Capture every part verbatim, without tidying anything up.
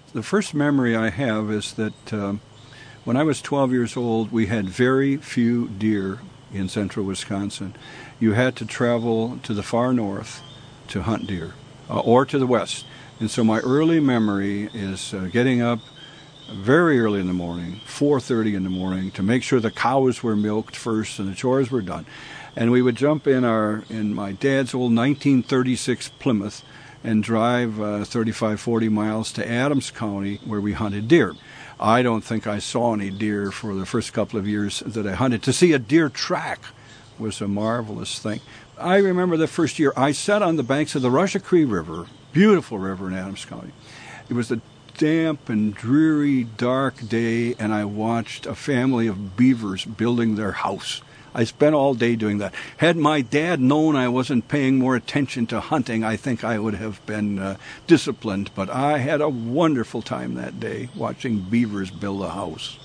The first memory I have is that um, when I was twelve years old, we had very few deer in central Wisconsin. You had to travel to the far north to hunt deer, uh, or to the west. And so my early memory is uh, getting up very early in the morning, four thirty in the morning, to make sure the cows were milked first and the chores were done. And we would jump in our in my dad's old nineteen thirty-six Plymouth and drive uh, thirty-five, forty miles to Adams County, where we hunted deer. I don't think I saw any deer for the first couple of years that I hunted. To see a deer track was a marvelous thing. I remember the first year I sat on the banks of the Russia Cree River, beautiful river in Adams County. It was a damp and dreary, dark day, and I watched a family of beavers building their house. I spent all day doing that. Had my dad known I wasn't paying more attention to hunting, I think I would have been uh, disciplined. But I had a wonderful time that day watching beavers build a house.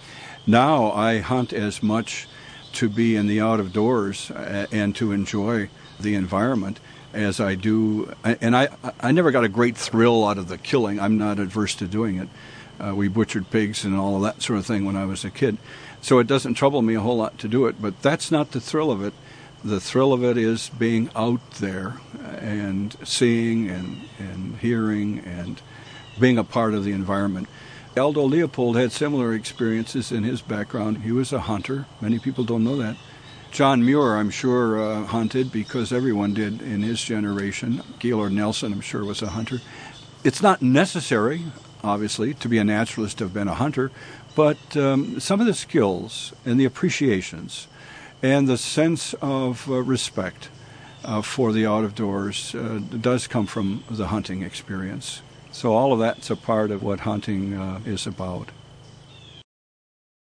Now I hunt as much to be in the out of doors and to enjoy the environment as I do. And I, I never got a great thrill out of the killing. I'm not adverse to doing it. Uh, we butchered pigs and all of that sort of thing when I was a kid. So it doesn't trouble me a whole lot to do it, but that's not the thrill of it. The thrill of it is being out there and seeing and, and hearing and being a part of the environment. Aldo Leopold had similar experiences in his background. He was a hunter. Many people don't know that. John Muir, I'm sure, uh, hunted because everyone did in his generation. Gaylord Nelson, I'm sure, was a hunter. It's not necessary, obviously, to be a naturalist to have been a hunter, but um, some of the skills and the appreciations and the sense of uh, respect uh, for the out-of-doors uh, does come from the hunting experience. So all of that's a part of what hunting uh, is about.